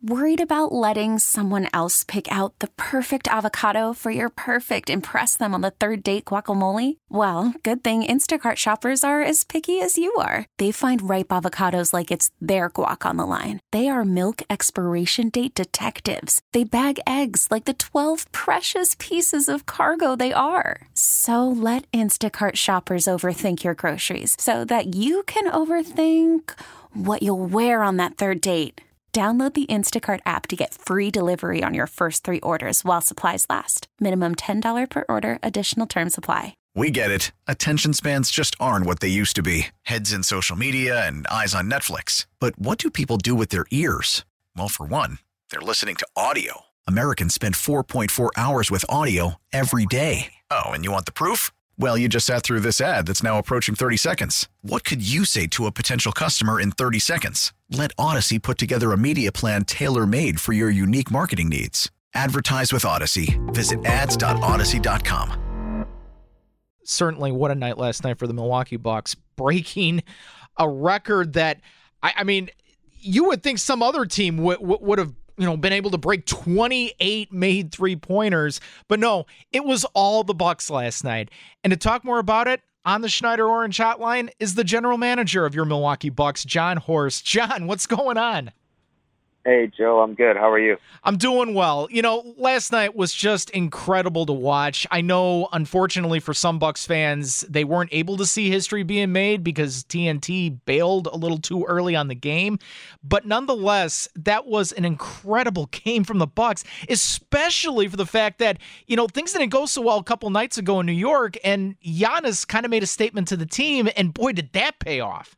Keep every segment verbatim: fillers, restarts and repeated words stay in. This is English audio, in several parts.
Worried about letting someone else pick out the perfect avocado for your perfect impress them on the third date guacamole? Well, good thing Instacart shoppers are as picky as you are. They find ripe avocados like it's their guac on the line. They are milk expiration date detectives. They bag eggs like the twelve precious pieces of cargo they are. So let Instacart shoppers overthink your groceries so that you can overthink what you'll wear on that third date. Download the Instacart app to get free delivery on your first three orders while supplies last. Minimum ten dollars per order. Additional terms apply. We get it. Attention spans just aren't what they used to be. Heads in social media and eyes on Netflix. But what do people do with their ears? Well, for one, they're listening to audio. Americans spend four point four hours with audio every day. Oh, and you want the proof? Well, you just sat through this ad that's now approaching thirty seconds. What could you say to a potential customer in thirty seconds? Let Odyssey put together a media plan tailor-made for your unique marketing needs. Advertise with Odyssey. Visit ads dot odyssey dot com. Certainly, what a night last night for the Milwaukee Bucks, breaking a record that, I, I mean, you would think some other team w- w- would have you know, been able to break twenty-eight made three-pointers. But no, it was all the Bucks last night. And to talk more about it, on the Schneider Orange Hotline is the general manager of your Milwaukee Bucks, Jon Horst. John, what's going on? Hey, Joe, I'm good. How are you? I'm doing well. You know, last night was just incredible to watch. I know, unfortunately, for some Bucks fans, they weren't able to see history being made because T N T bailed a little too early on the game. But nonetheless, that was an incredible game from the Bucks, especially for the fact that, you know, things didn't go so well a couple nights ago in New York, and Giannis kind of made a statement to the team, and boy, did that pay off.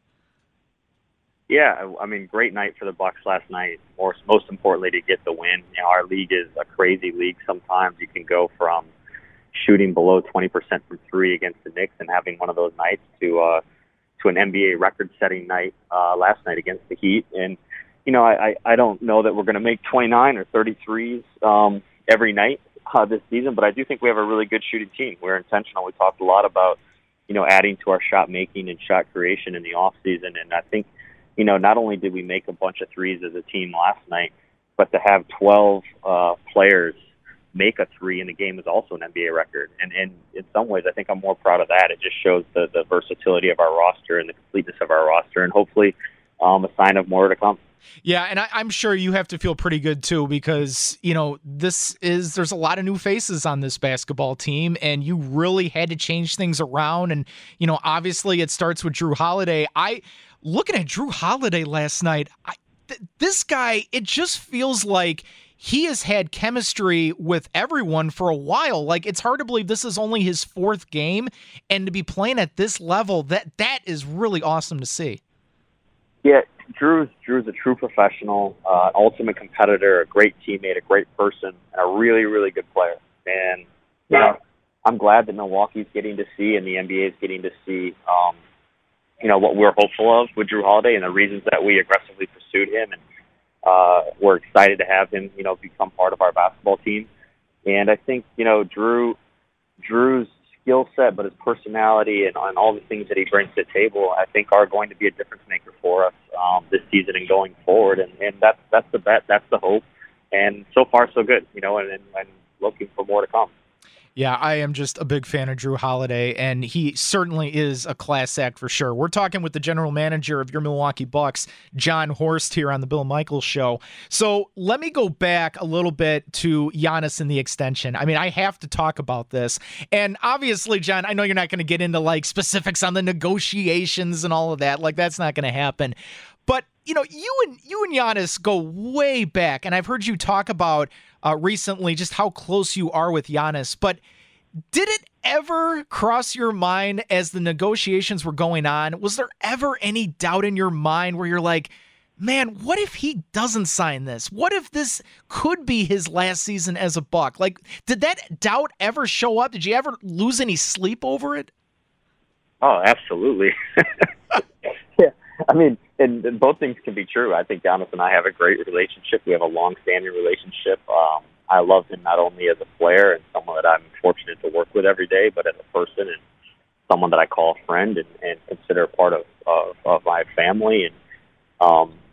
Yeah, I mean, great night for the Bucks last night. Most, most importantly, to get the win. You know, our league is a crazy league. Sometimes you can go from shooting below twenty percent from three against the Knicks and having one of those nights to uh, to an N B A record-setting night uh, last night against the Heat. And you know, I, I don't know that we're going to make twenty-nine or thirty-threes um, every night uh, this season, but I do think we have a really good shooting team. We're intentional. We talked a lot about you know adding to our shot making and shot creation in the off season, and I think. You know, not only did we make a bunch of threes as a team last night, but to have twelve uh, players make a three in the game is also an N B A record. And, and in some ways, I think I'm more proud of that. It just shows the, the versatility of our roster and the completeness of our roster, and hopefully um, a sign of more to come. Yeah, and I, I'm sure you have to feel pretty good, too, because, you know, this is, there's a lot of new faces on this basketball team, and you really had to change things around. And, you know, obviously it starts with Jrue Holiday. I, looking at Jrue Holiday last night, I, th- this guy, it just feels like he has had chemistry with everyone for a while. Like, it's hard to believe this is only his fourth game, and to be playing at this level, that that is really awesome to see. Yeah, Drew's Drew's a true professional, uh, ultimate competitor, a great teammate, a great person, and a really, really good player. And you know, I'm glad that Milwaukee's getting to see and the N B A is getting to see, um, you know, what we're hopeful of with Jrue Holiday and the reasons that we aggressively pursued him. And uh, we're excited to have him, you know, become part of our basketball team. And I think, you know, Drew, Drew's skill set, but his personality and, and all the things that he brings to the table, I think are going to be a difference maker for us um, this season and going forward. And, and that's that's the bet, that's the hope. And so far, so good, you know, and, and, and looking for more to come. Yeah, I am just a big fan of Jrue Holiday, and he certainly is a class act for sure. We're talking with the general manager of your Milwaukee Bucks, Jon Horst, here on the Bill Michaels Show. So let me go back a little bit to Giannis and the extension. I mean, I have to talk about this. And obviously, John, I know you're not going to get into like specifics on the negotiations and all of that. Like, that's not going to happen. But, you know, you and you and Giannis go way back, and I've heard you talk about uh, recently just how close you are with Giannis. But did it ever cross your mind as the negotiations were going on? Was there ever any doubt in your mind where you're like, man, what if he doesn't sign this? What if this could be his last season as a Buck? Like, did that doubt ever show up? Did you ever lose any sleep over it? Oh, absolutely. Yeah, I mean, and, and both things can be true. I think Giannis and I have a great relationship. We have a long-standing relationship. Um, I love him not only as a player and someone that I'm fortunate to work with every day, but as a person and someone that I call a friend and, and consider a part of, of, of my family. And um,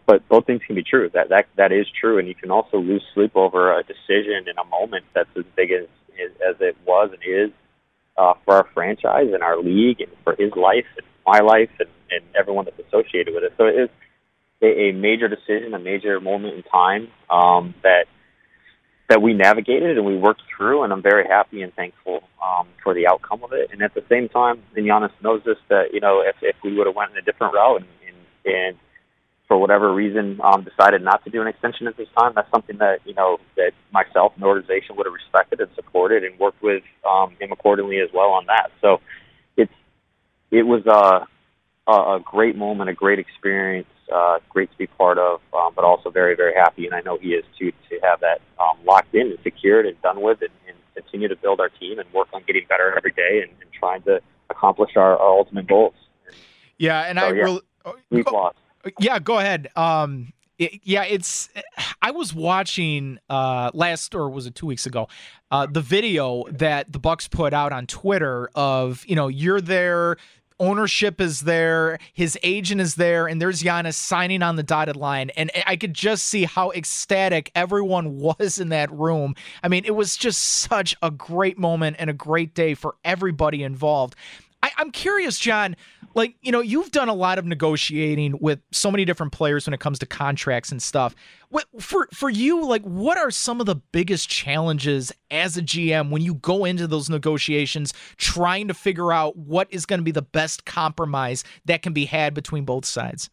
but both things can be true. That that that is true, and you can also lose sleep over a decision in a moment that's as big as as it was and is uh, for our franchise and our league and for his life and my life and, and everyone that's associated with it. So it is a, a major decision, a major moment in time um, that that we navigated and we worked through, and I'm very happy and thankful um, for the outcome of it. And at the same time, and Giannis knows this, that, you know, if, if we would have went in a different route and, and, and for whatever reason um, decided not to do an extension at this time, that's something that, you know, that myself and the organization would have respected and supported and worked with um, him accordingly as well on that. So it's it was a, a great moment, a great experience, uh, great to be part of, um, but also very, very happy, and I know he is too, to have that um, locked in and secured and done with, and, and continue to build our team and work on getting better every day and, and trying to accomplish our, our ultimate goals. And yeah, and so, I yeah, really we've lost. Yeah, go ahead. Um, it, yeah, it's. I was watching uh, last, or was it two weeks ago, uh, the video that the Bucks put out on Twitter of, you know, you're there, ownership is there, his agent is there, and there's Giannis signing on the dotted line, and I could just see how ecstatic everyone was in that room. I mean, it was just such a great moment and a great day for everybody involved. I, I'm curious, John, like, you know, you've done a lot of negotiating with so many different players when it comes to contracts and stuff. What, for for you, like, what are some of the biggest challenges as a G M when you go into those negotiations trying to figure out what is going to be the best compromise that can be had between both sides?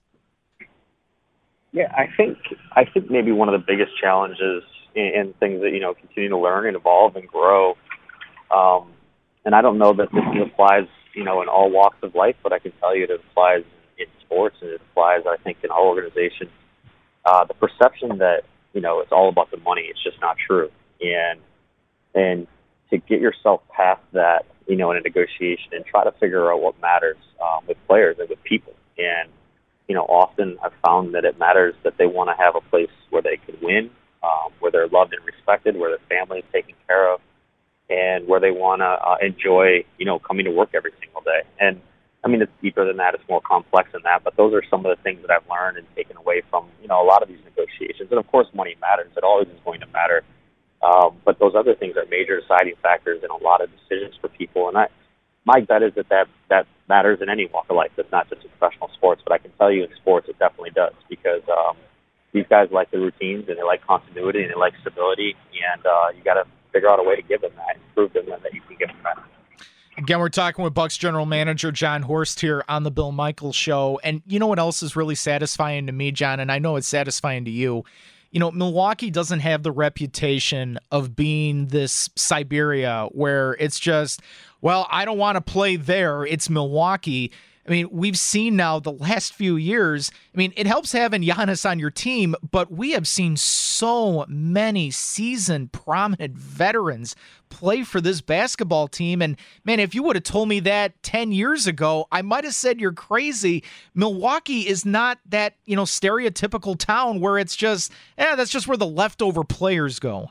Yeah, I think I think maybe one of the biggest challenges in, in things that, you know, continue to learn and evolve and grow, um, and I don't know that this applies, you know, in all walks of life, but I can tell you it applies in sports and it applies, I think, in our organization. Uh, the perception that, you know, it's all about the money, it's just not true. And and to get yourself past that, you know, in a negotiation and try to figure out what matters um, with players and with people. And, you know, often I've found that it matters that they want to have a place where they can win, um, where they're loved and respected, where their family is taken care of, and where they want to uh, enjoy, you know, coming to work every single day. And, I mean, it's deeper than that. It's more complex than that. But those are some of the things that I've learned and taken away from, you know, a lot of these negotiations. And, of course, money matters. It always is going to matter. Um, but those other things are major deciding factors in a lot of decisions for people. And I, my bet is that, that that matters in any walk of life. It's not just in professional sports. But I can tell you in sports it definitely does, because um, these guys like the routines and they like continuity and they like stability. And uh, you got to figure out a way to give them that and prove them that you can give them that. Again, we're talking with Bucks general manager Jon Horst here on the Bill Michaels Show. And you know what else is really satisfying to me, John, and I know it's satisfying to you? You know, Milwaukee doesn't have the reputation of being this Siberia where it's just, well, I don't want to play there. It's Milwaukee. I mean, we've seen now the last few years, I mean, it helps having Giannis on your team, but we have seen so many seasoned, prominent veterans play for this basketball team. And, man, if you would have told me that ten years ago, I might have said you're crazy. Milwaukee is not that, you know, stereotypical town where it's just, eh, that's just where the leftover players go.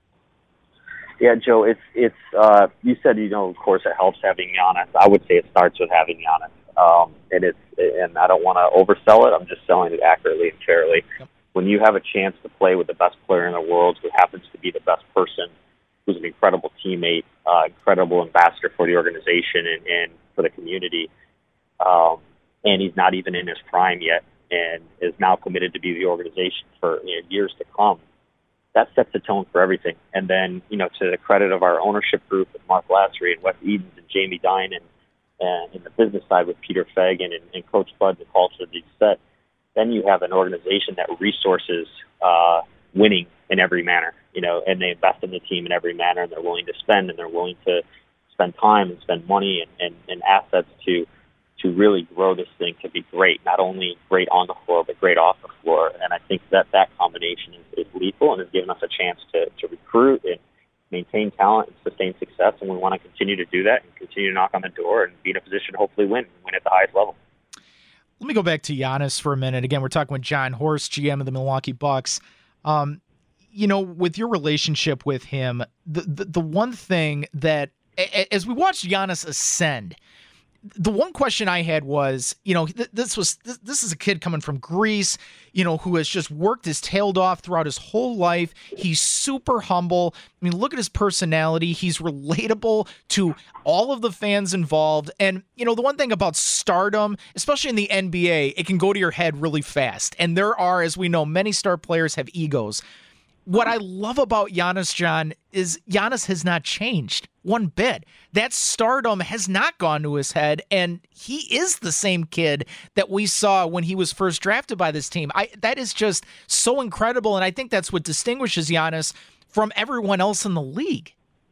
Yeah, Joe, it's, it's uh, you said, you know, of course it helps having Giannis. I would say it starts with having Giannis. Um, and it's, and I don't want to oversell it. I'm just selling it accurately and fairly. Yep. When you have a chance to play with the best player in the world, who happens to be the best person, who's an incredible teammate, uh, incredible ambassador for the organization and, and for the community, um, and he's not even in his prime yet, and is now committed to be the organization for, you know, years to come, that sets the tone for everything. And then, you know, to the credit of our ownership group with Mark Lassery and Wes Edens and Jamie Dine and and in the business side with Peter Fagan and, and Coach Bud, the culture that he's set, then you have an organization that resources uh, winning in every manner, you know, and they invest in the team in every manner, and they're willing to spend, and they're willing to spend time and spend money and, and, and assets to to really grow this thing to be great, not only great on the floor, but great off the floor. And I think that that combination is, is lethal and has given us a chance to, to recruit and maintain talent and sustain success, and we want to continue to do that and continue to knock on the door and be in a position to hopefully win, win at the highest level. Let me go back to Giannis for a minute. Again, we're talking with Jon Horst, G M of the Milwaukee Bucks. Um, you know, with your relationship with him, the, the the one thing that, as we watched Giannis ascend, the one question I had was, you know, th- this was th- this is a kid coming from Greece, you know, who has just worked his tail off throughout his whole life. He's super humble. I mean, look at his personality. He's relatable to all of the fans involved. And, you know, the one thing about stardom, especially in the N B A, it can go to your head really fast. And there are, as we know, many star players have egos. What I love about Giannis, John, is Giannis has not changed one bit. That stardom has not gone to his head, and he is the same kid that we saw when he was first drafted by this team. I That is just so incredible, and I think that's what distinguishes Giannis from everyone else in the league.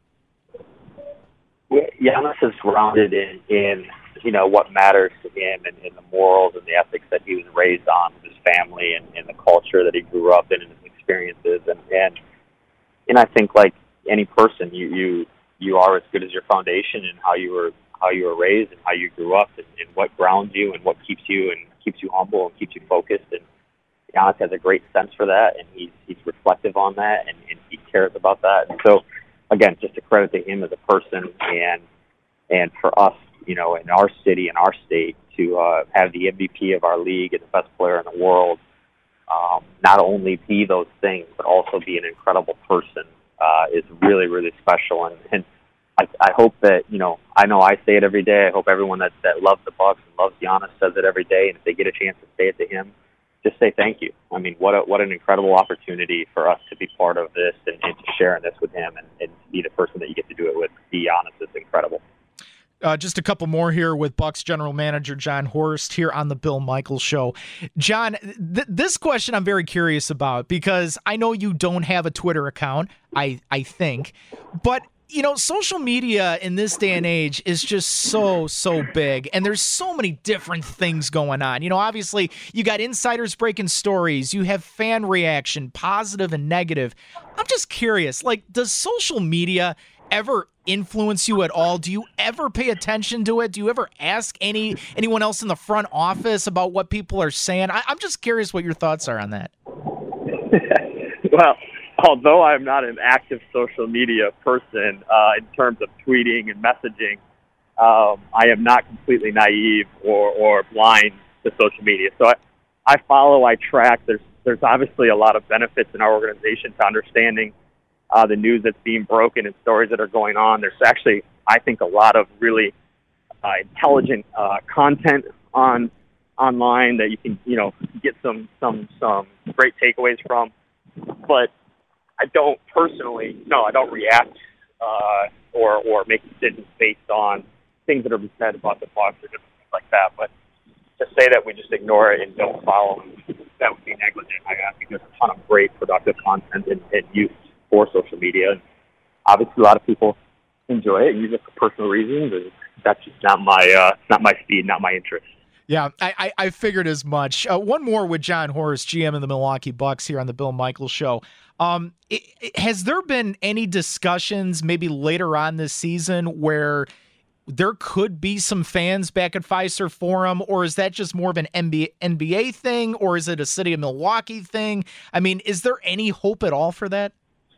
Giannis is grounded in, in you know, what matters to him and in the morals and the ethics that he was raised on with his family and, and the culture that he grew up in and his experiences. And, and, and I think like any person, you, you, you are as good as your foundation and how you were, how you were raised and how you grew up and, and what grounds you and what keeps you and keeps you humble and keeps you focused. And Giannis has a great sense for that, and he's, he's reflective on that, and, and he cares about that. And so, again, just a credit to him as a person, and and for us, you know, in our city and our state to uh, have the M V P of our league and the best player in the world, um, not only be those things, but also be an incredible person uh, is really, really special. And, and I, I hope that, you know, I know I say it every day. I hope everyone that, that loves the Bucks and loves Giannis says it every day. And if they get a chance to say it to him, just say thank you. I mean, what a, what an incredible opportunity for us to be part of this and, and to share in this with him and, and be the person that you get to do it with. Be honest, it's incredible. Uh, just a couple more here with Bucks general manager Jon Horst here on the Bill Michaels Show. John, th- this question I'm very curious about because I know you don't have a Twitter account, I, I think, but you know, social media in this day and age is just so, so big, and there's so many different things going on. You know, obviously, you got insiders breaking stories, you have fan reaction, positive and negative. I'm just curious, like, does social media ever influence you at all? Do you ever pay attention to it? Do you ever ask any anyone else in the front office about what people are saying? I, I'm just curious what your thoughts are on that. Well, although I'm not an active social media person uh, in terms of tweeting and messaging, um, I am not completely naive or, or blind to social media. So I, I follow, I track. There's there's obviously a lot of benefits in our organization to understanding uh, the news that's being broken and stories that are going on. There's actually, I think, a lot of really uh, intelligent uh, content on online that you can, you know, get some some some great takeaways from. But I don't personally, no, I don't react uh, or or make decisions based on things that are said about the Bucks or different things like that. But to say that we just ignore it and don't follow them, that would be negligent. I, I think there's a ton of great, productive content and, and use for social media. And obviously, a lot of people enjoy it and use it for personal reasons, and that's just not my uh, not my speed, not my interest. Yeah, I, I, I figured as much. Uh, one more with Jon Horst, G M of the Milwaukee Bucks here on the Bill Michaels Show. Um, it, it, has there been any discussions maybe later on this season where there could be some fans back at Fiserv Forum, or is that just more of an N B A, N B A thing, or is it a City of Milwaukee thing? I mean, is there any hope at all for that?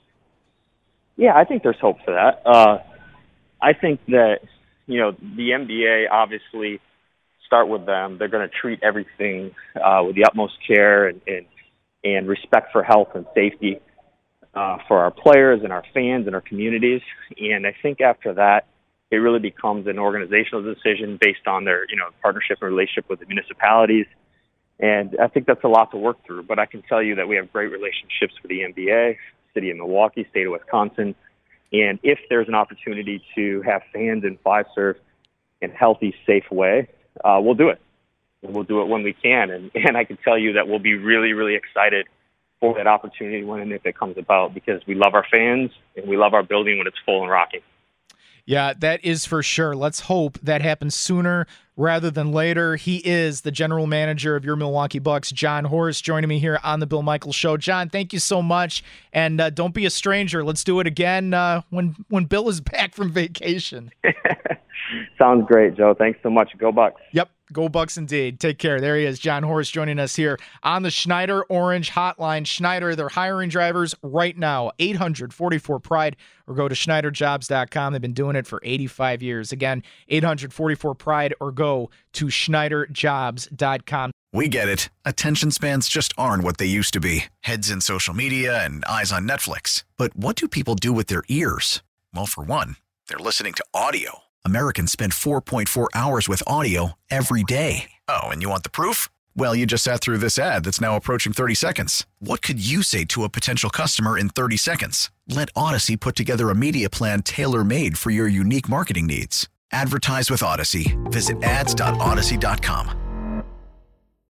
Yeah, I think there's hope for that. Uh, I think that, you know, the N B A obviously start with them. They're going to treat everything uh, with the utmost care and, and and respect for health and safety uh, for our players and our fans and our communities. And I think after that, it really becomes an organizational decision based on their, you know, partnership and relationship with the municipalities. And I think that's a lot to work through. But I can tell you that we have great relationships with the N B A, City of Milwaukee, State of Wisconsin. And if there's an opportunity to have fans in Fiserv in a healthy, safe way, uh, we'll do it. We'll do it when we can. And, and I can tell you that we'll be really, really excited for that opportunity when and if it comes about, because we love our fans and we love our building when it's full and rocking. Yeah, that is for sure. Let's hope that happens sooner rather than later. He is the general manager of your Milwaukee Bucks, Jon Horst, joining me here on the Bill Michaels Show. John, thank you so much, and uh, don't be a stranger. Let's do it again uh, when when Bill is back from vacation. Sounds great, Joe. Thanks so much. Go Bucks. Yep. Go Bucks indeed. Take care. There he is, John Horst, joining us here on the Schneider Orange Hotline. Schneider, they're hiring drivers right now. eight hundred forty-four pride or go to Schneider Jobs dot com. They've been doing it for eighty-five years. Again, eight hundred forty-four pride or go to Schneider Jobs dot com. We get it. Attention spans just aren't what they used to be. Heads in social media and eyes on Netflix. But what do people do with their ears? Well, for one, they're listening to audio. Americans spend four point four hours with audio every day. Oh, and you want the proof? Well, you just sat through this ad that's now approaching thirty seconds. What could you say to a potential customer in thirty seconds? Let Odyssey put together a media plan tailor-made for your unique marketing needs. Advertise with Odyssey. Visit ads dot odyssey dot com.